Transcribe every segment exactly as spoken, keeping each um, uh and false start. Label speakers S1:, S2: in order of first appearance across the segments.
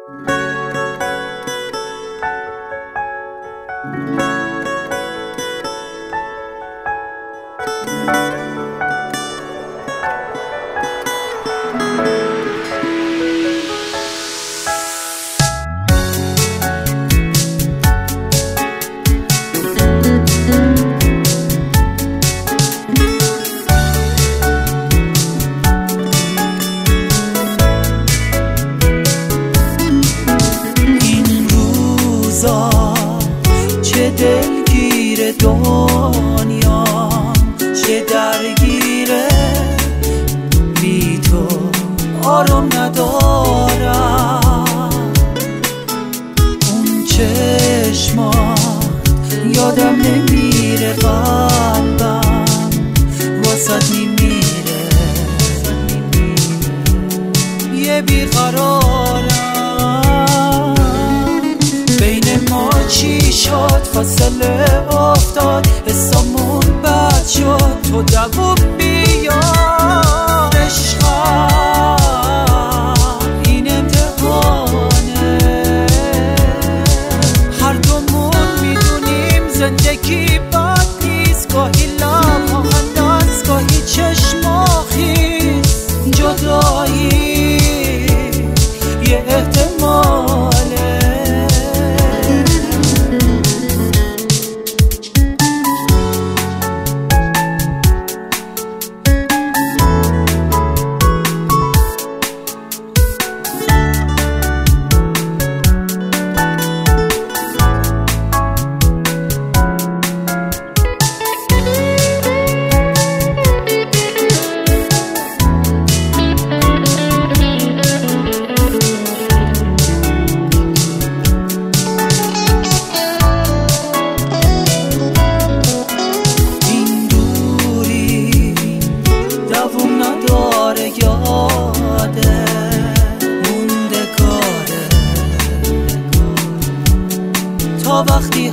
S1: چه دلگیر دنیا چه درگیره، بی تو آرام ندارم. اون چشمات یادم نمیره، قلبم واسد میمیره. یه بیقرارم، بین ما چی شد؟ فاصله افتاد، حسامون بد شد. تو دووم بیا عشقم، این امتحانه. هر دومون میدونیم زندگی بد نیست، گاهی لبها خنداست، گاهی چشما خیز. جدایی یه احتماله. یاده مونده کاره تا وقتی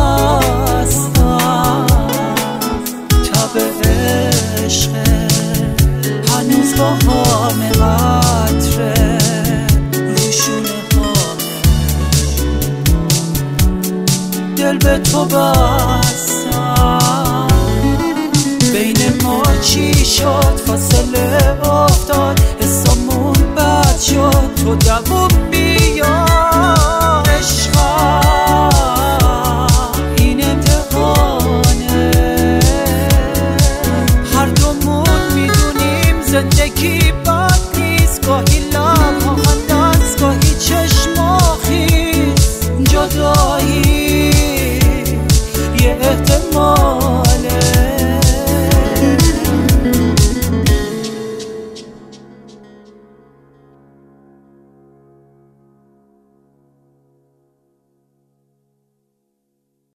S1: هستم. تب عشقه هنوز با همه قطره روشونه هامه. دل به تو بستم، بین ما چی شد؟ فاصله